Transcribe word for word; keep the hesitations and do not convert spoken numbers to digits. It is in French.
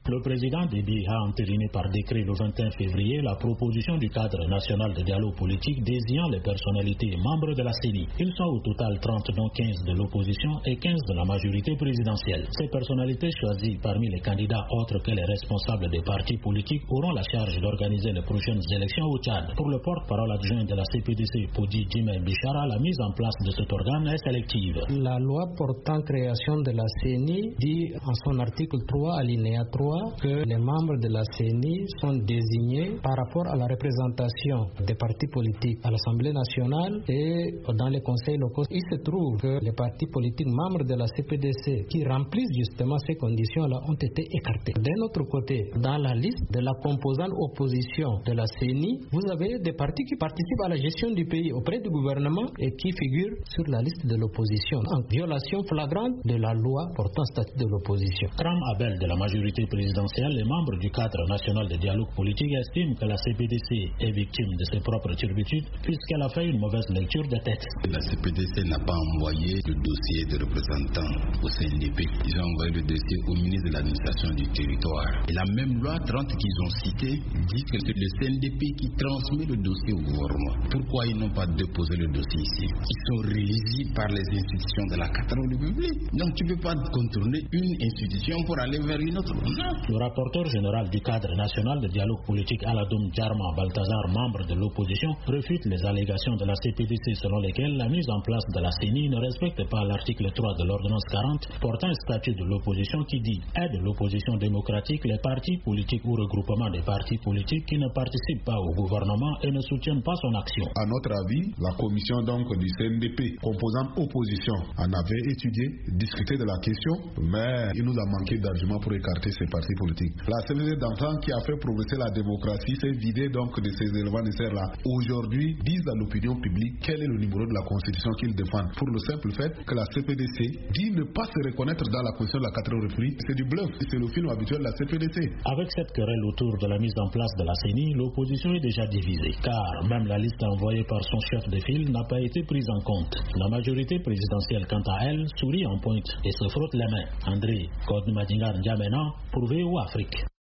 Le président Déby a entériné par décret le vingt et un février la proposition du cadre national de dialogue politique désignant les personnalités membres de la C E N I. Ils sont au total trente, dont quinze de l'opposition et quinze de la majorité présidentielle. Ces personnalités choisies parmi les candidats autres que les responsables des partis politiques auront la charge d'organiser les prochaines élections au Tchad. Pour le porte-parole adjoint de la C P D C, Podi Djimé Bichara, la mise en place de cet organe est sélective. La loi portant création de la C E N I dit en son article trois, alinéa trois, que les membres de la C E N I sont désignés par rapport à la représentation des partis politiques à l'Assemblée nationale et dans les conseils locaux. Il se trouve que les partis politiques membres de la C P D C qui remplissent justement ces conditions-là ont été écartés. D'un autre côté, dans la liste de la composante opposition de la C E N I, vous avez des partis qui participent à la gestion du pays auprès du gouvernement et qui figurent sur la liste de l'opposition en violation flagrante de la loi portant statut de l'opposition. Kram Abel de la majorité présidentielle, les membres du cadre national de dialogue politique estiment que la C P D C est victime de ses propres turpitudes puisqu'elle a fait une mauvaise lecture des textes. La C P D C n'a pas envoyé le dossier de représentants au C N D P. Ils ont envoyé le dossier au ministre de l'administration du territoire. Et la même loi trente qu'ils ont citée dit que c'est le C N D P qui transmet le dossier au gouvernement. Pourquoi ils n'ont pas déposé le dossier ici? Ils sont régis par les institutions de la quatrième République. Donc tu ne peux pas contourner une institution pour aller vers une autre. Non. Le rapporteur général du cadre national de dialogue politique Aladoum Djarma Balthazar, membre de l'opposition, refute les allégations de la C P D C selon lesquelles la mise en place de la C E N I ne respecte pas l'article trois de l'ordonnance quarante portant un statut de l'opposition qui dit aide l'opposition démocratique les partis politiques ou regroupements des partis politiques qui ne participent pas au gouvernement et ne soutiennent pas son action. À notre avis, la commission donc du C N D P composante opposition en avait étudié, discuté de la question, mais il nous a manqué d'arguments pour écarter ces partis politiques. La C N D P d'antan qui a fait progresser la démocratie s'est vidée donc de ces éléments nécessaires-là. Aujourd'hui, disent à l'opinion publique quel est le numéro de la Constitution qu'ils défendent. Pour le simple fait que la C P D C dit ne pas se reconnaître dans la Constitution de la quatrième République, c'est du bluff, c'est le film habituel de la C P D C. Avec cette querelle autour de la mise en place de la C E N I, l'opposition est déjà divisée, car même la liste envoyée par son chef de file n'a pas été prise en compte. La majorité présidentielle, quant à elle, sourit en pointe et se frotte les mains. André Kodmadingar N'Djamena pour V O Afrique.